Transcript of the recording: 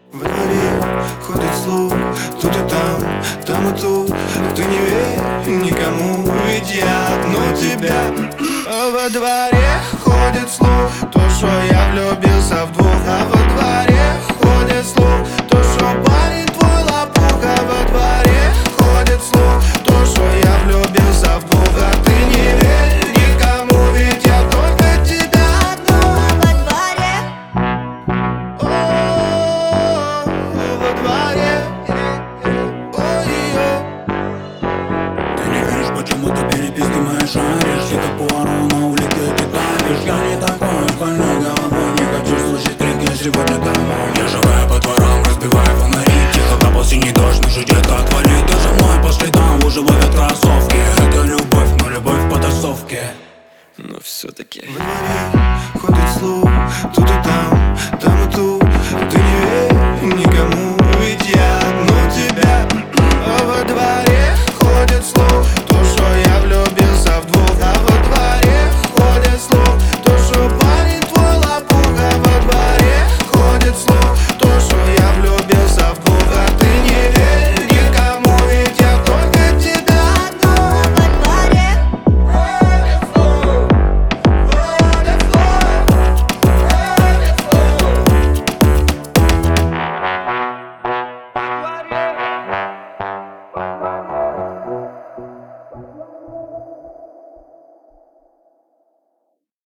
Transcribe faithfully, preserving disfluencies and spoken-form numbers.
Во дворе ходит слух, тут и там, там и тут. Ты не верь никому, ведь я одну тебя. Во дворе ходит слух, то, что я влюбился в двух. А во дворе ходит слух, то, что парень твой лопух. А во дворе ходит слух, то, что я влюбился в двух. А ты не верь никому, ведь я только тебя одну. Во дворе, Во дворе, ой-ой. Ты не веришь, почему ты переписки мои шаришь. Где-то Пуаро на улице ты давишь. Я не такой больной головой, не хочу слышать крики сегодня домой. Я шагаю по дворам, разбиваю фонари. Тихо капал синий дождь, ну же где-то отвали. Ты за мной по следам, уже ловят кроссовки. Это любовь, но любовь в потасовке. Но все-таки во дворе ходит слух, тут и там, там и тут. Ты не веришь